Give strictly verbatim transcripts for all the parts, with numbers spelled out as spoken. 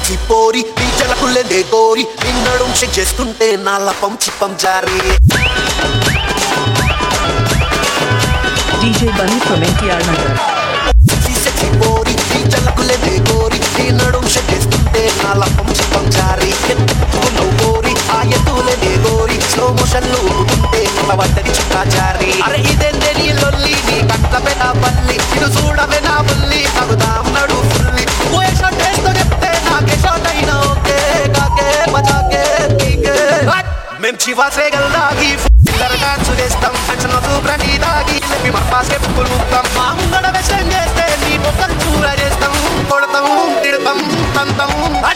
Sexy పోరి బీచలకుల్లే గోరి నిన్నడు షేక్ చేస్తుంటే నాల పంచి పంజారి D J Bunny from N T R Nagar. Sexy పోరి బీచలకుల్లే గోరి నిన్నడు షేక్ చేస్తుంటే నాల పంచి పంజారి ఎత్తుకున్న గోరి ఆయతులే గోరి స్లో మోషన్ లో ఉంటే పవతరి చిక్కాచారి అరే ఇదెందే నీ లొల్లి నీ కంట్ల పెన పల్లి ఇటు చూడవే నా బుల్లి తగుదాం నడు ఫుల్లి ఓయ్ షాట్ వేస్తో చెప్తే నాకే షాట్ అయినా ఓకే కాకే బచాకే పీకే మేం చివాసే గల్దాగి పిల్లర డాన్స్ చేస్తాం టెన్షన్ సూప్రని దాగి లేపి మా పాస్ చెప్పులుతాం మా ముంగడ వెస్టర్న్ చేస్తే నీ మొక్కలు చూర చేస్తాం కొడతాం తిడతాం తంతం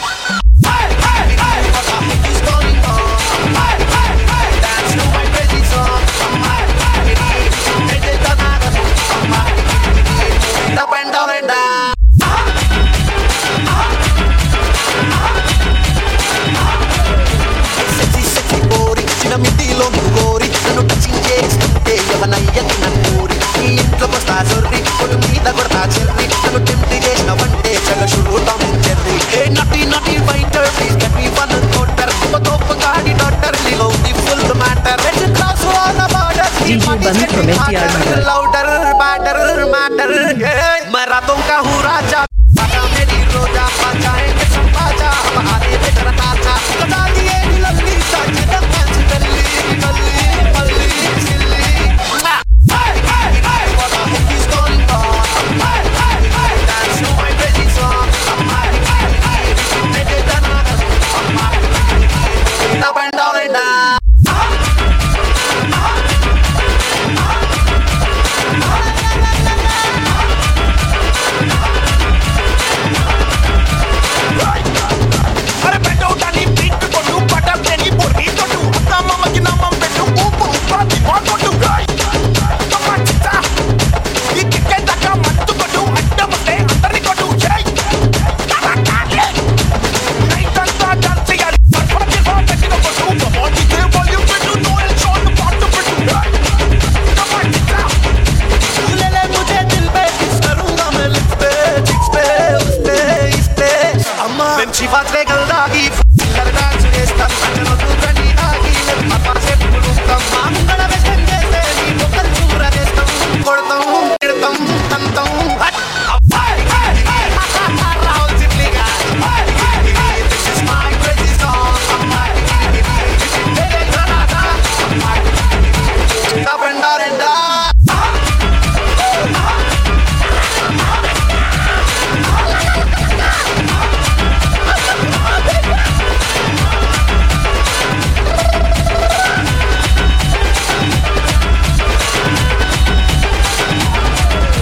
Up and down and down. Sexy, sexy body, chinamidilo gori. Nanu touching chestunte, yavanayaki nannuri. Ee intlo kosta zorri, kodu meeda kodta cherry. Nanu tempt chesina vante, chaga shuru Tom and Jerry. Hey naughty, naughty fighter, please get me one quarter. Top gaadi daughter, leave out the full matter. Let's cross all the borders. D J Bunny from N T R Nagar. Louder, matter, matter. मैं रातों का हूँ राजा बाजा मेरी रोजा बजाएंगे सब बाजा हम आने पे तेरा ताजा कटा दिए नी लल्ली साजी तक पंच गल्ली गल्ली गल्ली सिल्ली Hey, hey, hey, what the heck is going on? Hey, hey, hey, dance to my crazy song. Hey, hey, hey, they did another. Up and down and down.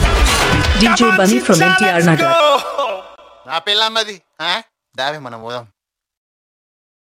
D J Bunny from N T R Nagar. నా పిల్లమ్మది దావే మనం పోదాం.